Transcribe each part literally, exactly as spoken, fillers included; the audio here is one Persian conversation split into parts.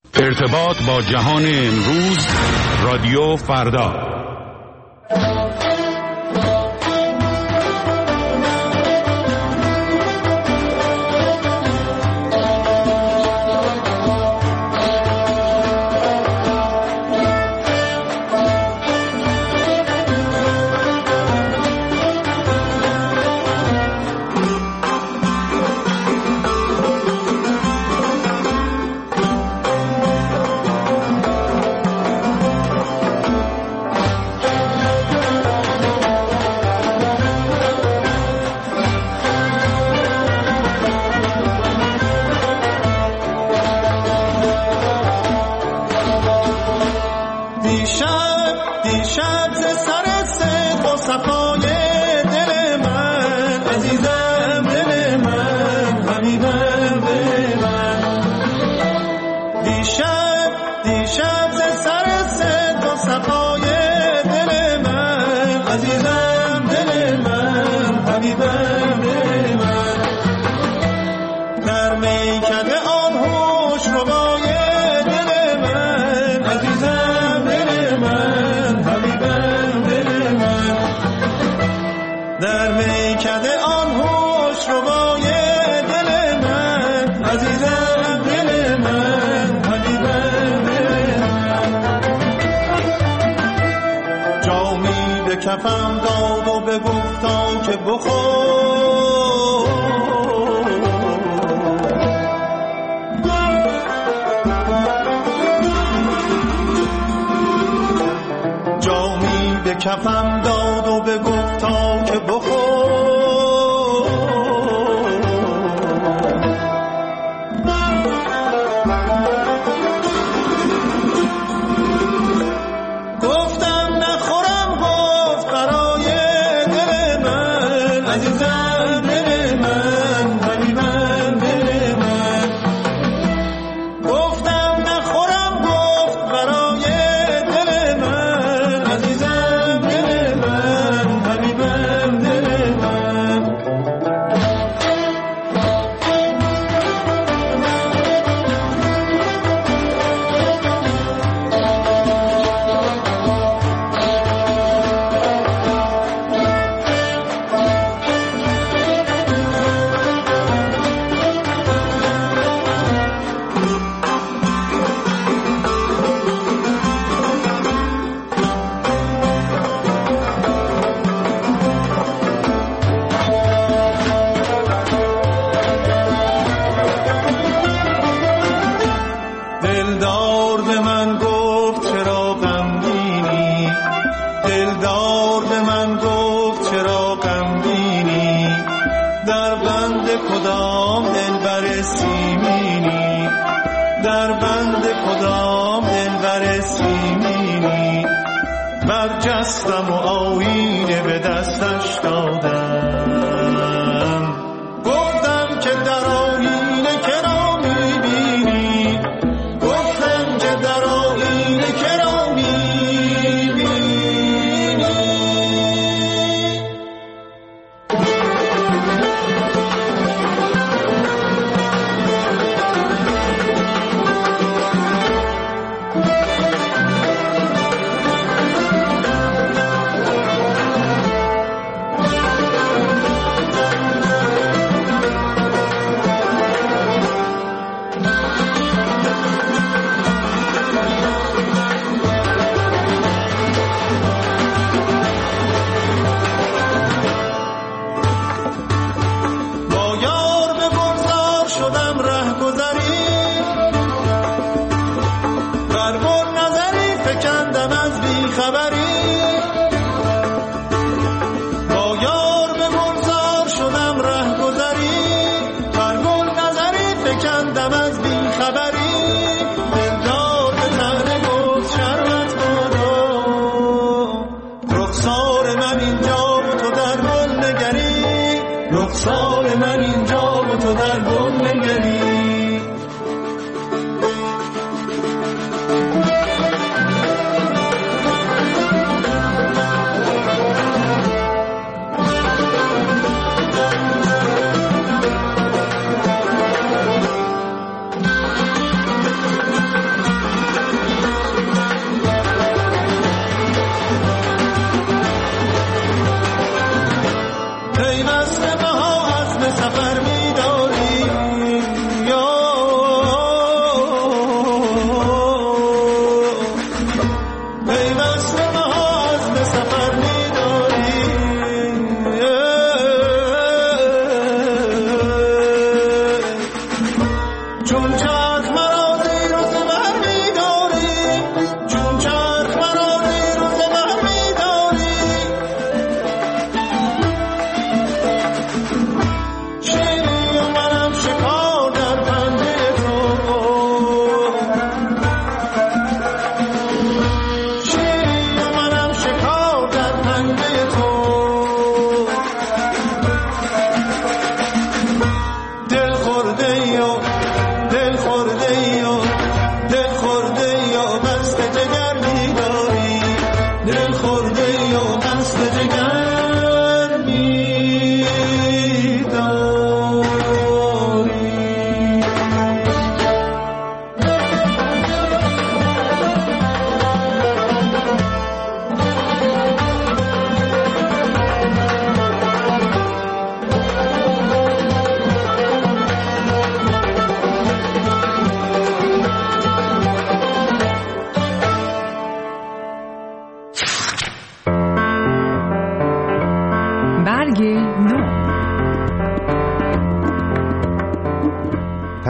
ارتباط با جهان امروز، رادیو فردا. کفم داد و بگفتا که بخور، جامی به کفم داد و بگفتا که بخور، برجستم و آیینه به دستش دادم، گفتم که در آیینه که را میبینی، گفتم که در آیینه که را میبینی.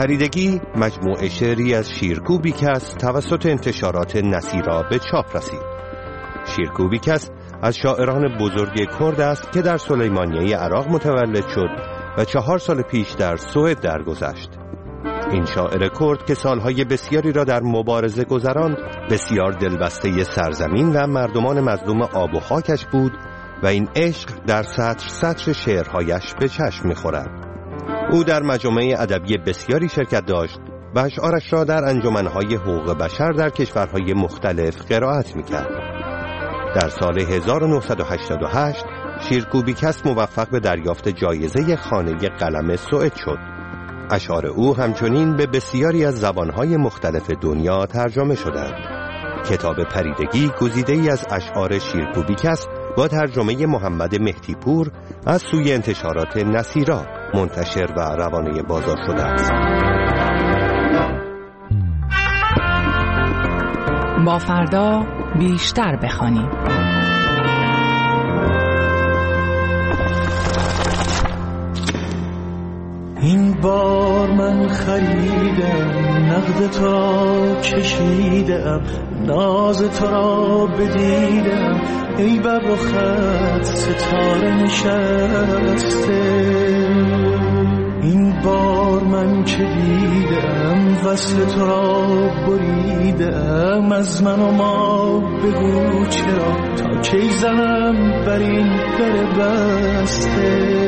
پریدگی مجموعه شعری از شیرکوبیکس توسط انتشارات نصیرا به چاپ رسید. شیرکوبیکس از شاعران بزرگ کرد است که در سلیمانیه عراق متولد شد و چهار سال پیش در سوئد درگذشت. این شاعر کرد که سالهای بسیاری را در مبارزه گذراند، بسیار دلبسته سرزمین و مردمان مظلوم آب و خاکش بود و این عشق در سطر سطر شعرهایش به چشم می‌خورد. او در مجامع ادبی بسیاری شرکت داشت و اشعارش را در انجمنهای حقوق بشر در کشورهای مختلف قرائت می‌کرد. در سال هزار و نهصد و هشتاد و هشت شیرکوبیکس موفق به دریافت جایزه خانه قلم سوئد شد. اشعار او همچنین به بسیاری از زبانهای مختلف دنیا ترجمه شدند. کتاب پریدگی گزیده‌ای از اشعار شیرکوبیکس با ترجمه محمد مهدی‌پور از سوی انتشارات نصیرا منتشر و روانه بازار شده است. با فردا بیشتر بخوانیم. این بار من خریدم، نقد تو را کشیدم، ناز تو را بدیدم، ای بر رخت ستاره نشسته. این بار من که دیدم وصل تو را بریدم، از من و ما بگو چرا تا کی زنم بر این در بسته.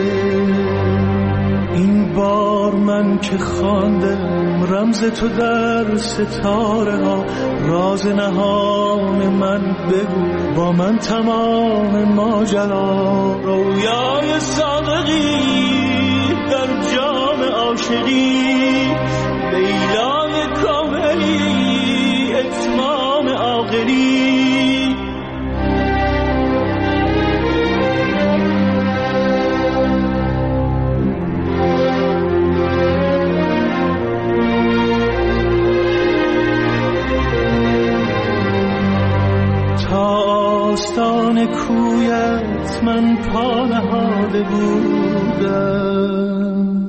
این بار من که خواندم رمز تو در ستاره ها، راز نهان من بگو با من تمام ماجرا. رویای صادقی در جام عاشقی، لیلای کاملی اتمام عاقلی. آستان کویت من پا نهاده بودم،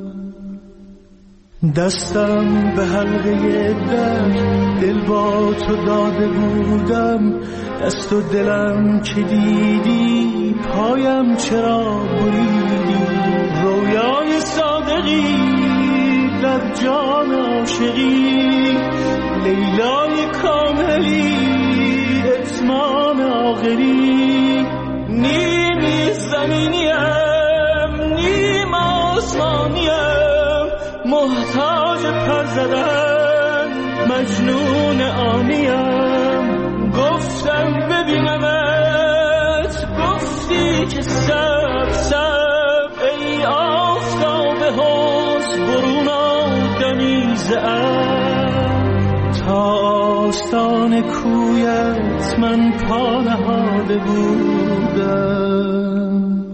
دستم به حلقه در دل با تو داده بودم. دست و دلم که دیدی پایم چرا بریدی. رویای صادقی در جام عاشقی، لیلای کاملی اتمام آخری. نیمی زمینیم نیم آسمانیم، محتاج پر زدن مجنون آنیم. گفتم ببینمت، گفتی که سب سب، ای آفتاب حسن برون آدمی زعب. تا آستان کویت من پا نهاده بودم،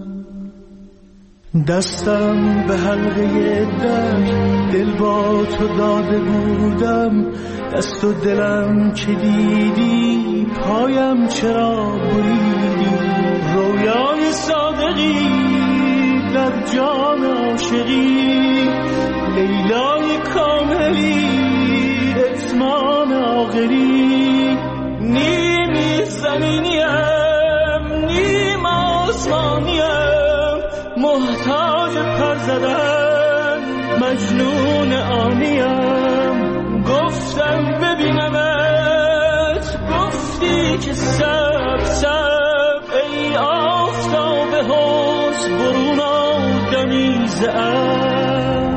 دستم به حلقه در دل با تو داده بودم. دست و دلم که دیدی پایم چرا بریدی. رویای صادقی در جام عاشقی، لیلای کاملی اتمام آخری. نیمی زمینیم نیم آسمانیم، محتاج پر زدن مجنون آنیم. گفتم ببینمت، گفتی که سب سب، ای آفتاب حسن برون آدمی زعب.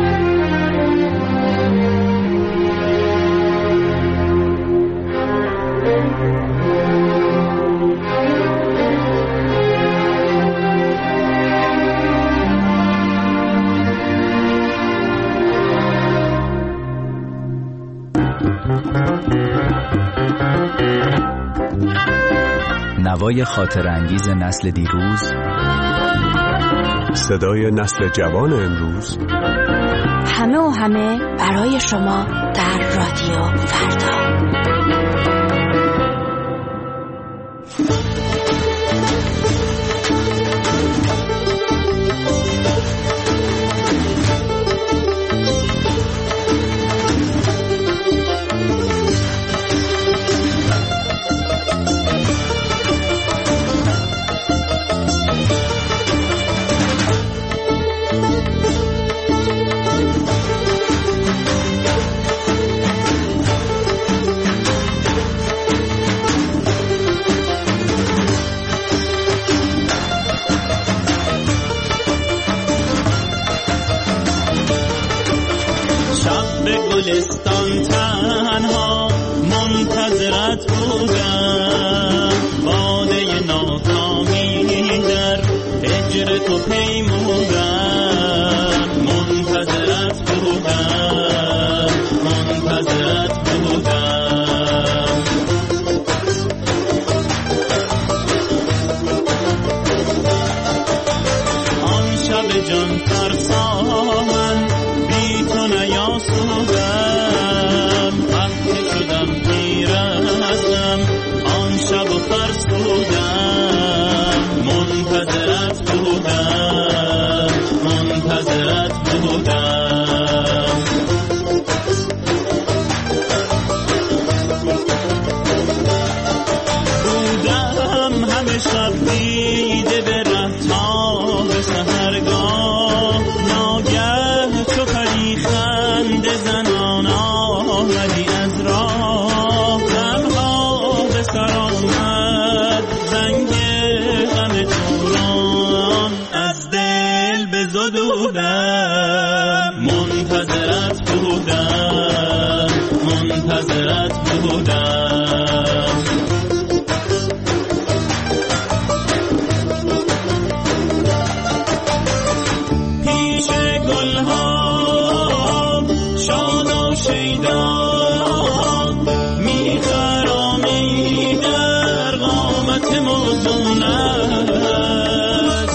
نوای خاطرانگیز نسل دیروز، صدای نسل جوان امروز، همه و همه برای شما در رادیو فردا. تابستان تنها منتظرت بودم، باده ناکامی در هجر تو پیمودم، منتظرت بودم، منتظرت بودم. آن شب جان فرسا من بی تو نیاسودم، خفته شدم پیرستم آن شب و فرسودم، منتظرت بودم، منتظرت بودم. بودم همه شب دیده به ره تا به سحرگاه، ناگه چو پری خنده زنان آمدی از راه، غمها به سر آمد زنگ غم توران، از دل بزدودم، منتظرت بودم، منتظرت بودم. پیش گلها شاد و شیدا میخرامی در قامت موزونت،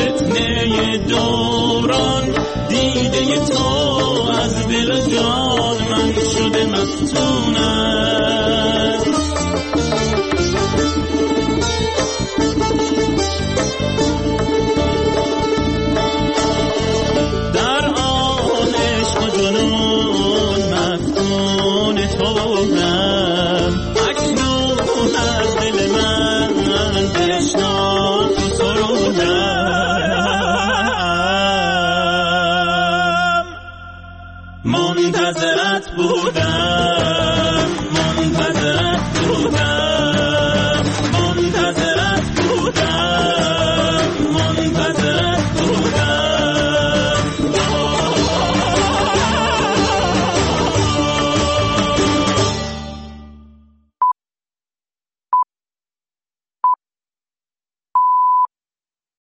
فتنه دوران دیده تو از دل جان